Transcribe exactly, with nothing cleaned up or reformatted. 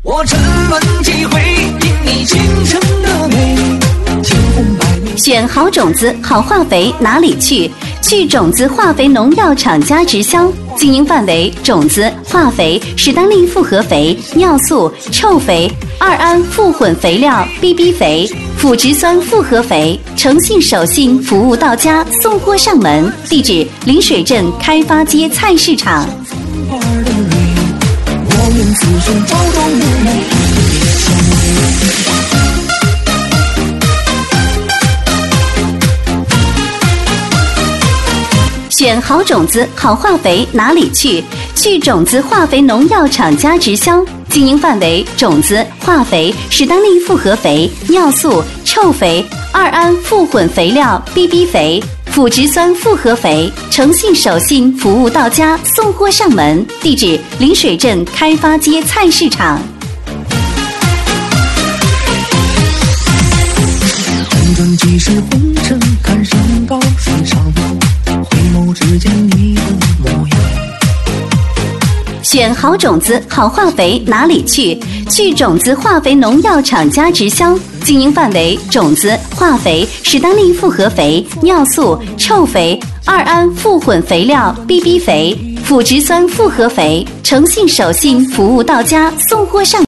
我沉沦几回，因你倾城的美，千红百绿。 选好种子、好化肥哪里去？去种子化肥农药厂家直销，经营范围：种子、化肥、史丹利复合肥、尿素、臭肥、二胺复混肥料、B B 肥、腐殖酸复合肥，诚信守信，服务到家，送货上门。地址：临水镇开发街菜市场。 花的蕊，我愿此生朝朝暮暮与你相偎。 选好种子、好化肥哪里去？去种子化肥农药厂家直销，经营范围：种子、化肥、史丹利复合肥、尿素、臭肥、二胺复混肥料、B B 肥、腐殖酸复合肥，诚信守信，服务到家，送货上门。地址：临水镇开发街菜市场。 红尘几世红尘，看山高水长，回眸只见你的模样。 选好种子、好化肥哪里去？去种子化肥农药厂家直销，经营范围：种子、化肥、史丹利复合肥、尿素、臭肥、二胺复混肥料、B B 肥、腐殖酸复合肥，诚信守信，服务到家，送货上